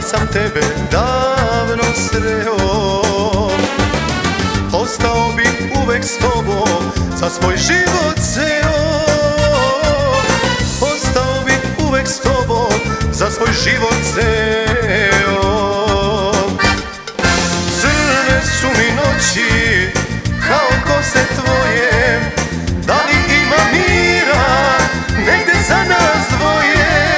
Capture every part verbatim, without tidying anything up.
sam tebe davno sreo, ostao bi uvek s tobom za svoj život ceo. Ostao bi uvek s tobom za svoj život ceo. Crne su mi noći kao kose tvoje, da li ima mira negde za nas dvoje?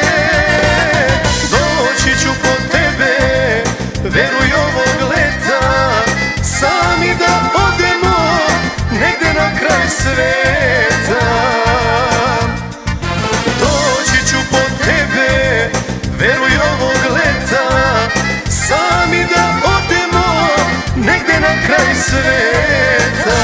Doći ću po tebe, veruj ovog leta, sami da odemo negde na kraj sveta. Doći ću po tebe, veruj ovog leta, sami da odemo negde na kraj sveta.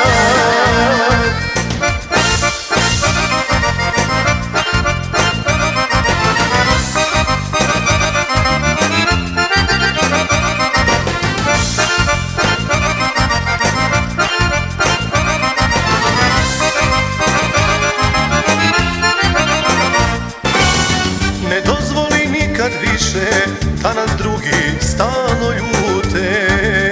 Ne dozvoli nikad više da nas drugi stalno ljute.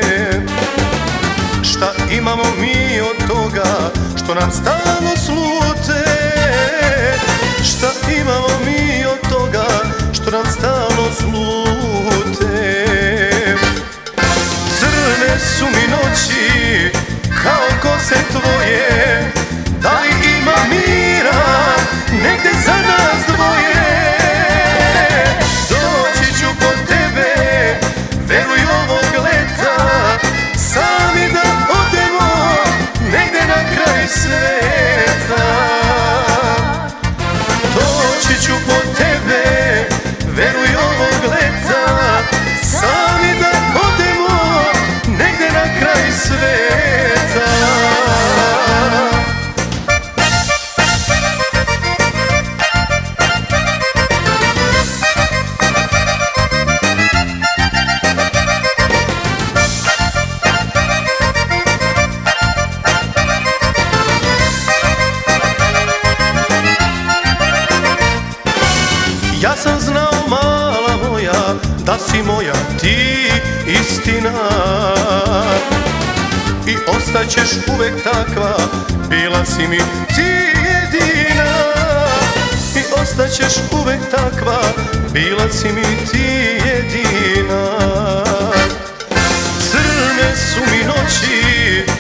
Šta imamo mi od toga što nam stalno slute? Šta imamo mi od toga što nam stalno slute? Crne su mi noći kao kose tvoje, da li ima mira negde za nas dvoje? Doći ću po tebe, veruj ovog leta, sami da odemo negde na kraj sveta. Doći ću po tebe, veruj ovog leta, sami da odemo negde na kraj sveta. Ja sam znao, mala moja, da si moja ti istina, i ostaćeš uvek takva, bila si mi ti jedina. I ostaćeš uvek takva, bila si mi ti jedina. Crne su mi noći